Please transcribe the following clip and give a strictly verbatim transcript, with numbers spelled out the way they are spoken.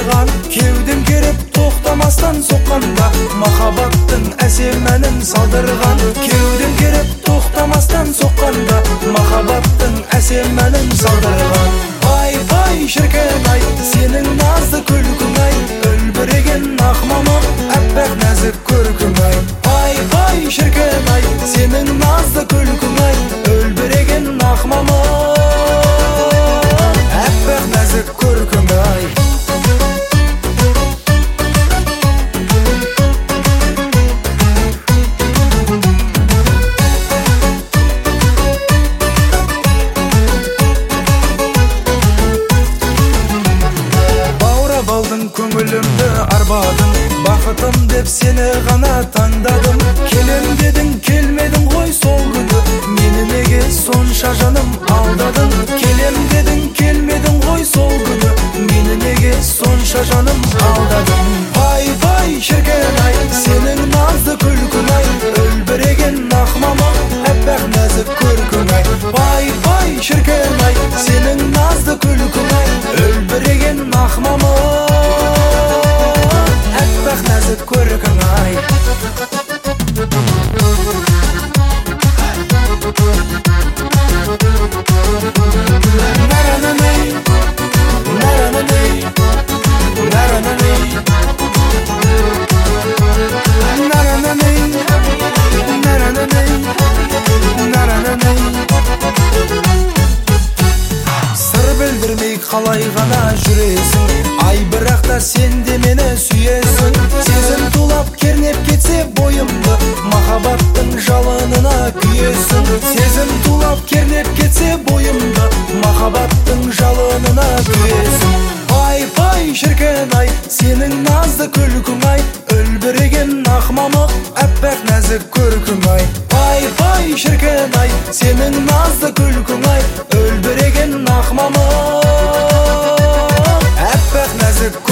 салдырған, кеудем керіп тоқтамастан соққанда, махаббаттың әсем әнін салдырған, кеудем керіп тоқтамастан соққанда, махаббаттың әсем әнін салдырған. Ай ай шіркін ай, сенің назды күлкің ай, үлбіреген ақ мамық, әппақ нәзік көркің ай. Ай ай шіркін ай, сенің назды күлкің ай, үлбіреген ақ мамық, әппақ нәзік көркің ай. Алдың көңілімді арбадың, бақытым деп сені ғана таңдадым. Келем дедің, келмедің ғой сол күні, мені неге сонша жаным алдадың. Келем дедің, келмедің ғой сол күні, мені неге сонша жаным алдадың. Ай ай шіркін ай, сенің назды күлкің ай, үлбіреген ақ мамық, әппақ нәзік көркің ай. Ай ай шіркін ай, сенің назды күлкің ай, үлбіреген ақ мамық, әппақ нәзік көркің ай. Нарананай, нарананай, нарананай, нарананай, нарананай, нарананай. Сыр білдірмей қалай ғана жүресің, ай бірақ та сен де мені сүйесің. Сезім тулап кернеп кетсе бойымды, махаббаттың жалынына күйесің. Сезім тулап кернеп кетсе бойымды, махаббаттың жалынына күйесің. Ай ай шіркін ай, сенің назды күлкің ай, үлбіреген ақ мамық, әппақ нәзік көркің ай. Ай ай шіркін ай, сенің назды күлкің ай, үлбіреген ақ мамық, әппақ нәзік